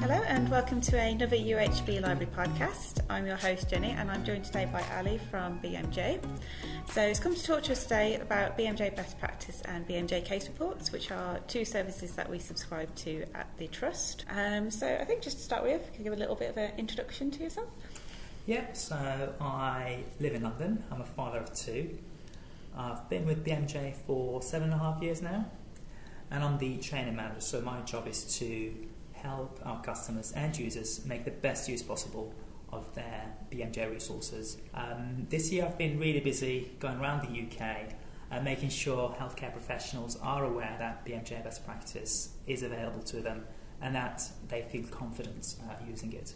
Hello and welcome to another UHB Library podcast. I'm your host Jenny and I'm joined today by Ali from BMJ. So he's come to talk to us today about BMJ Best Practice and BMJ Case Reports, which are two services that we subscribe to at the Trust. So I think just to start with, can you give a little bit of an introduction to yourself? Yep, so I live in London. I'm a father of two. I've been with BMJ for 7.5 years now, and I'm the training manager, so my job is to help our customers and users make the best use possible of their BMJ resources. This year I've been really busy going around the UK and making sure healthcare professionals are aware that BMJ Best Practice is available to them and that they feel confident using it.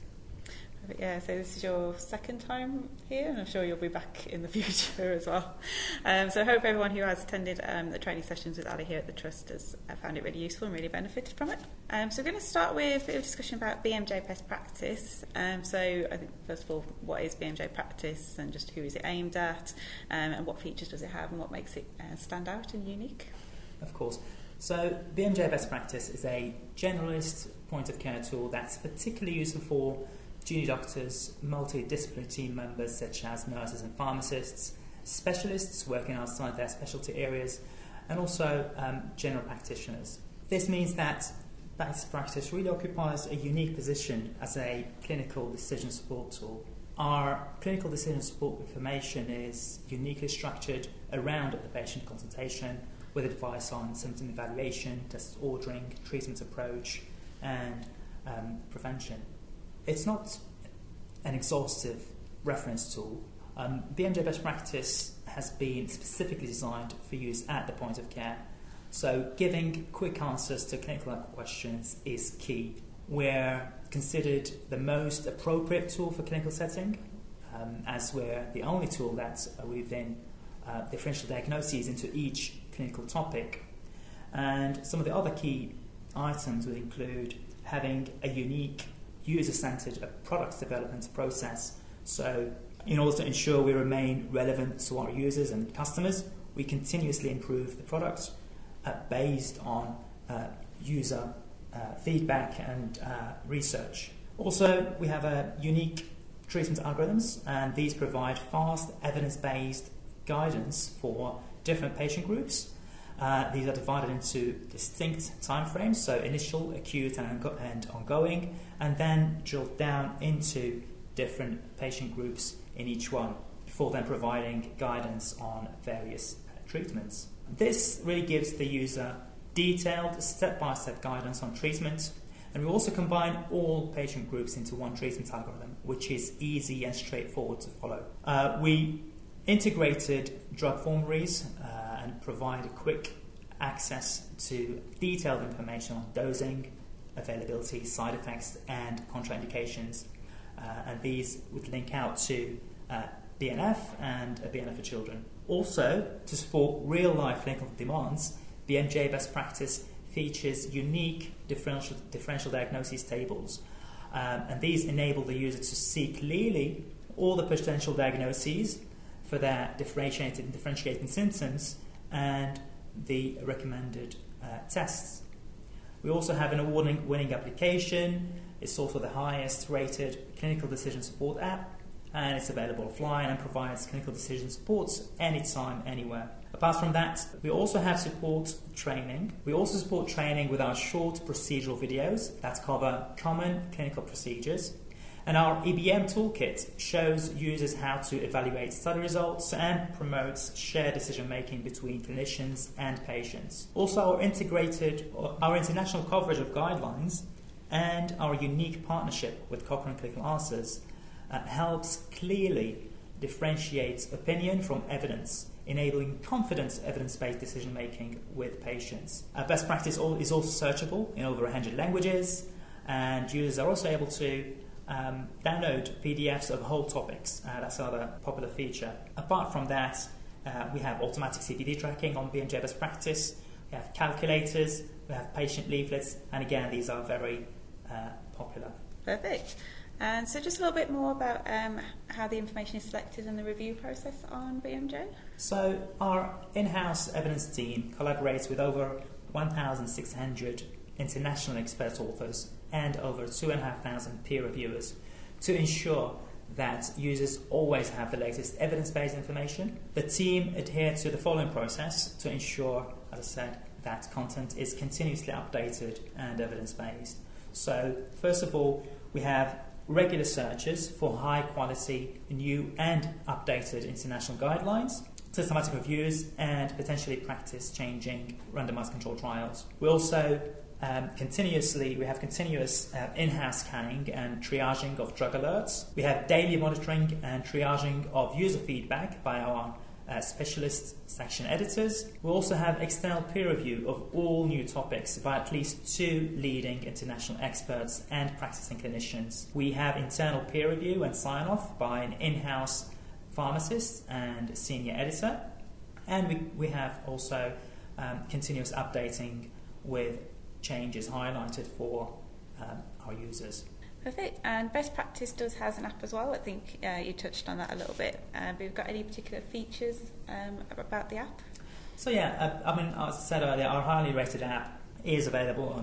Yeah, so this is your second time here, and I'm sure you'll be back in the future as well. So I hope everyone who has attended the training sessions with Ali here at the Trust has found it really useful and really benefited from it. So we're going to start with a bit of discussion about BMJ Best Practice. So I think, first of all, what is BMJ Practice and just who is it aimed at, and what features does it have and what makes it stand out and unique? Of course. So BMJ Best Practice is a generalist point-of-care tool that's particularly useful for junior doctors, multidisciplinary team members such as nurses and pharmacists, specialists working outside their specialty areas, and also general practitioners. This means that Best Practice really occupies a unique position as a clinical decision support tool. Our clinical decision support information is uniquely structured around the patient consultation with advice on symptom evaluation, test ordering, treatment approach, and prevention. It's not an exhaustive reference tool. BMJ Best Practice has been specifically designed for use at the point of care. So giving quick answers to clinical questions is key. We're considered the most appropriate tool for clinical setting, as we're the only tool that within differential diagnoses into each clinical topic. And some of the other key items would include having a unique user-centered product development process. So in order to ensure we remain relevant to our users and customers, we continuously improve the product based on user feedback and research. Also, we have a unique treatment algorithms, and these provide fast evidence-based guidance for different patient groups. These are divided into distinct timeframes, so initial, acute, and ongoing, and then drilled down into different patient groups in each one, before then providing guidance on various treatments. This really gives the user detailed step-by-step guidance on treatment, and we also combine all patient groups into one treatment algorithm, which is easy and straightforward to follow. We integrated drug formularies and provide quick access to detailed information on dosing, availability, side effects, and contraindications. And these would link out to BNF and a BNF for children. Also, to support real-life clinical demands, BMJ Best Practice features unique differential diagnosis tables. And these enable the user to see clearly all the potential diagnoses for their differentiating symptoms and the recommended tests. We also have an award-winning application. It's also the highest rated clinical decision support app, and it's available offline and provides clinical decision support anytime, anywhere. Apart from that, we also have support training. We also support training with our short procedural videos that cover common clinical procedures. And our EBM toolkit shows users how to evaluate study results and promotes shared decision-making between clinicians and patients. Also, our international coverage of guidelines and our unique partnership with Cochrane Clinical Answers helps clearly differentiate opinion from evidence, enabling confident evidence-based decision-making with patients. Best Practice is also searchable in over 100 languages, and users are also able to download PDFs of whole topics. That's another popular feature. Apart from that, we have automatic CPD tracking on BMJ Best Practice, we have calculators, we have patient leaflets, and again, these are very popular. Perfect. And so just a little bit more about how the information is selected and the review process on BMJ. So our in-house evidence team collaborates with over 1,600 international expert authors and over 2,500 peer reviewers to ensure that users always have the latest evidence-based information. The team adhered to the following process to ensure, as I said, that content is continuously updated and evidence-based. So, first of all, we have regular searches for high-quality, new and updated international guidelines, systematic reviews, and potentially practice-changing randomized controlled trials. We also have continuous in-house scanning and triaging of drug alerts. We have daily monitoring and triaging of user feedback by our specialist section editors. We also have external peer review of all new topics by at least 2 leading international experts and practicing clinicians. We have internal peer review and sign-off by an in-house pharmacist and senior editor. And we have also continuous updating with changes highlighted for our users. Perfect. And Best Practice does has an app as well. I think you touched on that a little bit. But we've got any particular features about the app? So yeah, as I said earlier, our highly rated app is available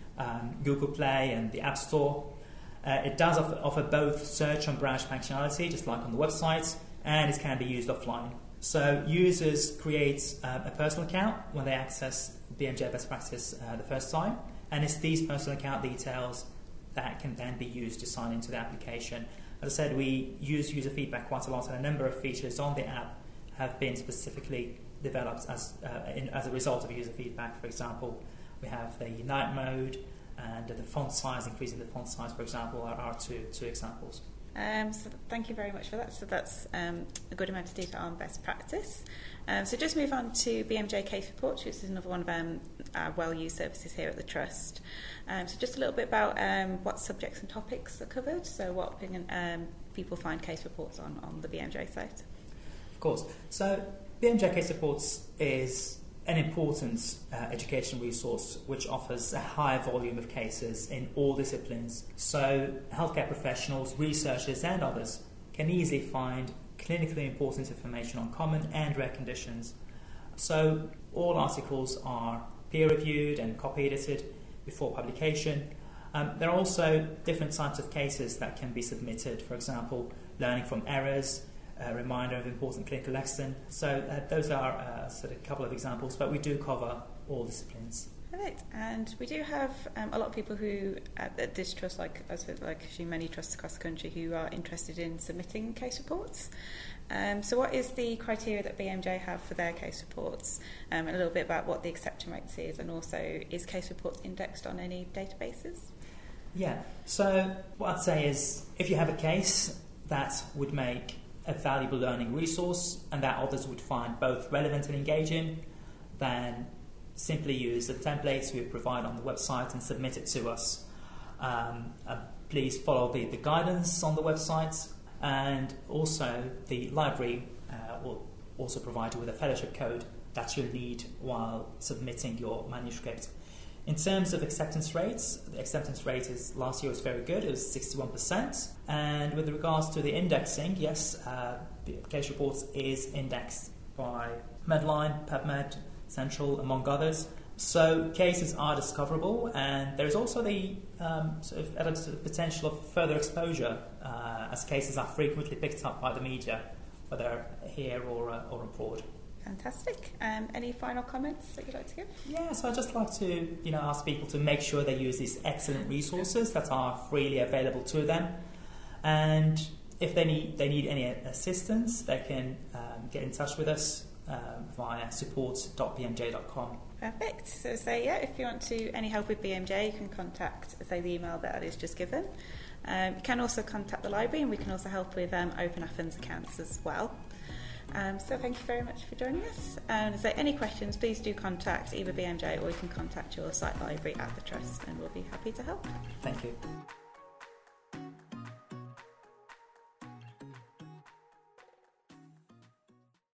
on Google Play and the App Store. It does offer both search and browse functionality, just like on the website, and it can be used offline. So users create a personal account when they access BMJ Best Practice the first time, and it's these personal account details that can then be used to sign into the application. As I said, we use user feedback quite a lot, and a number of features on the app have been specifically developed as a result of user feedback. For example, we have the night mode and the font size, increasing the font size, for example, are two examples. So thank you very much for that. So that's a good amount of detail on Best Practice. So just move on to BMJ Case Reports, which is another one of our well-used services here at the Trust. So just a little bit about what subjects and topics are covered. So what people find case reports on the BMJ site. Of course. So BMJ Case Reports is an important education resource which offers a high volume of cases in all disciplines. So healthcare professionals, researchers and others can easily find clinically important information on common and rare conditions. So all articles are peer-reviewed and copy-edited before publication. There are also different types of cases that can be submitted, for example, learning from errors, a reminder of important clinical excellence. So those are sort of a couple of examples, but we do cover all disciplines. Perfect. And we do have a lot of people who at this trust, like actually many trusts across the country, who are interested in submitting case reports. So what is the criteria that BMJ have for their case reports? A little bit about what the acceptance rates is, and also is case reports indexed on any databases? Yeah. So what I'd say is, if you have a case that would make a valuable learning resource and that others would find both relevant and engaging, then simply use the templates we provide on the website and submit it to us. Please follow the guidance on the website, and also the library will also provide you with a fellowship code that you'll need while submitting your manuscript. In terms of acceptance rates, the acceptance rate last year was very good. It was 61%. And with regards to the indexing, yes, Case Reports is indexed by Medline, PubMed, Central, among others. So cases are discoverable, and there is also the potential of further exposure as cases are frequently picked up by the media, whether here or abroad. Fantastic. Any final comments that you'd like to give? Yeah, so I'd just like to ask people to make sure they use these excellent resources that are freely available to them, and if they need any assistance, they can get in touch with us via support.bmj.com. Perfect. So if you want any help with BMJ, you can contact the email that is just given. You can also contact the library, and we can also help with Open Athens accounts as well. So thank you very much for joining us. And if there are any questions, please do contact either BMJ or you can contact your site library at the Trust, and we'll be happy to help. Thank you.